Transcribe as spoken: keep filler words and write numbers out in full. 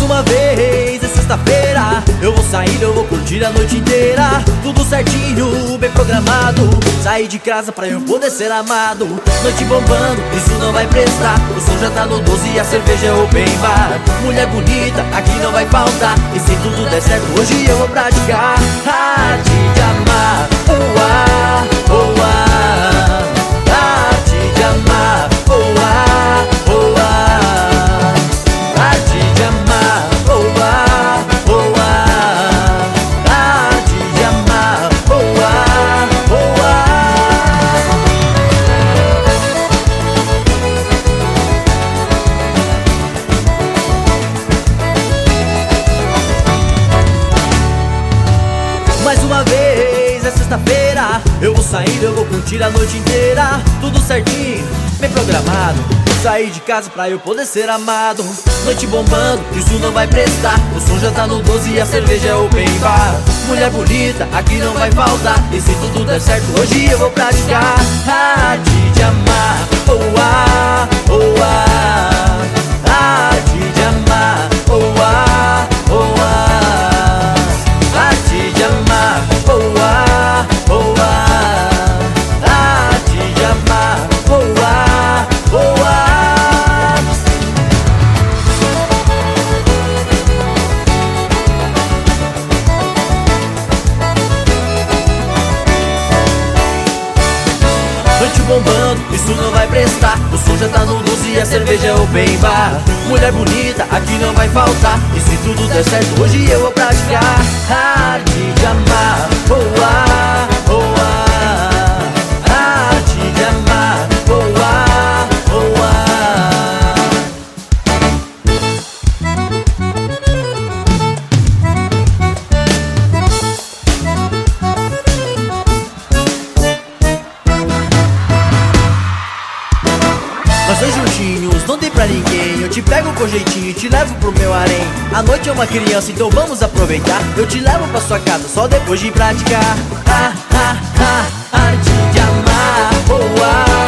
uma vez, é sexta-feira. Eu vou sair, eu vou curtir a noite inteira. Tudo certinho, bem programado. Sair de casa pra eu poder ser amado. Noite bombando, isso não vai prestar. O som já tá no doze e a cerveja é open bar. Mulher bonita, aqui não vai faltar. E se tudo der certo, hoje eu vou praticar arte de amar. Oh, ah, oh, ah. Arte de amar. Oh, ah, oh, ah. Arte de amar. Oh, ah, oh, ah. Arte de amar. Oh, ah, oh, ah. Mais uma vez, é sexta-feira. Eu vou sair, eu vou curtir a noite inteira. Tudo certinho, bem programado. Sair de casa pra eu poder ser amado. Noite bombando, isso não vai prestar. O som já tá no doze e a cerveja é open bar. Mulher bonita, aqui não vai faltar. E se tudo der certo, hoje eu vou praticar arte de amar. Oh, ah, oh, ah. Arte de amar. Oh, ah, oh, ah. Arte de amar. Oh, ah, oh, ah. Arte de amar. Oh, ah, oh, ah. Noite bombando, isso não vai prestar. O som já tá no doze e a cerveja é open bar. Mulher bonita, aqui não vai faltar. E se tudo der certo, hoje eu vou praticar arte de amar. Oh, ah, oh, ah. Arte de amar. Oh, ah, oh, ah. Nós dois juntinhos, não tem pra ninguém. Eu te pego com jeitinho e te levo pro meu harém. A noite é uma criança, então vamos aproveitar. Eu te levo pra sua casa só depois de praticar. Ah, ah, ah, arte de amar. Oh, ah.